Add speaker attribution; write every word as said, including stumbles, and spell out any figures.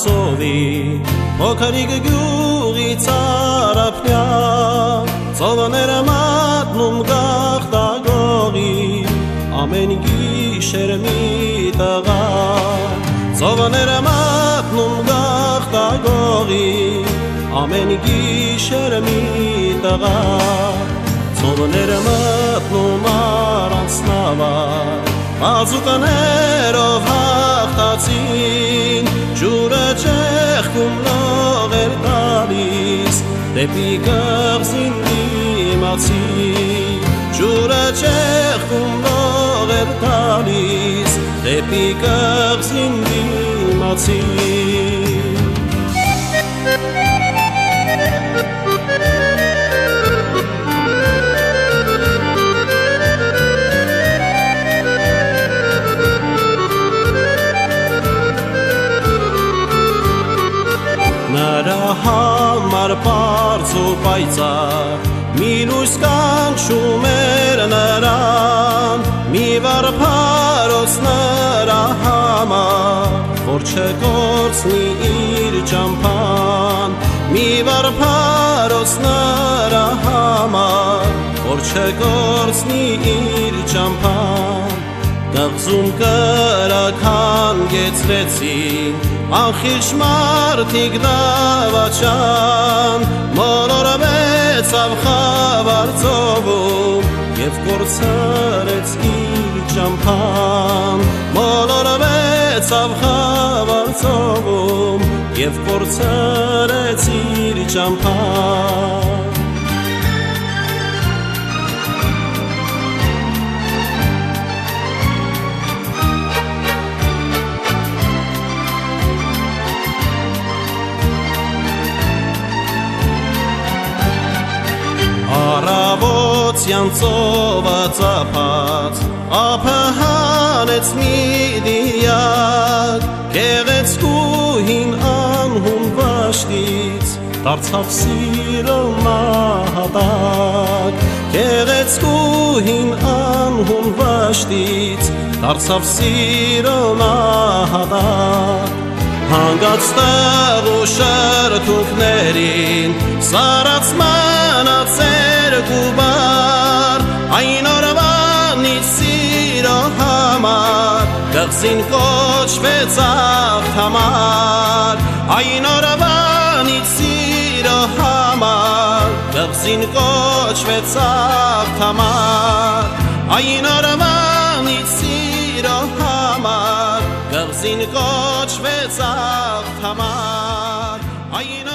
Speaker 1: ծովի Փոքրիկ գյուղի ծարապնյա Ծովները մատնում գաղթագողի Ամեն գիշեր մի տղա Ծովները մատնում գաղթագողի Ամեն գիշեր մի տղա Ծովները մատնում առանց նավար Բազուկներով հաղթածին Ջուրը ճեղքում լողեր տալիս Դեպի կղզին դիմացի Ջուրը ճեղքում լողեր տալիս Դեպի կղզին դիմացի Նրա համար պարզ ու պայծառ Մի լույս կանչում էր նրան Մի վարդապարոս նրա համար Որ չկորցնի իր ճամփան Մի վարդապարոս նրա համար Որ չկորցնի իր ճամփան Կղզում կրակ հանգեցրեցին Անխիղճ մարդիկ դավաճան Մոլորվեցավ խավար ծովում Եվ կորցրեց իր ճամփան Մոլորվեցավ խավար ծովում Եվ կորցրեց իր ճամփան Առավոտյան ծովը ծափած Ափը հանեց մի դիակ Գեղեցկուհին անհուն վաշտից Դարձավ սիրո նահատակ Գեղեցկուհին անհուն վաշտից Դարձավ սիրո նահատակ Հանգացավ ու շրթունքներին Սարած մնացեր գուբար Այն օրվանից սիրո համար Կղզին կոչվեցավ թամար Այն օրվանից սիրո համար Կղզին կոչվեցավ թամար Այն օրվանից սիրո համար Կղզին կոչվեցավ թամար Այն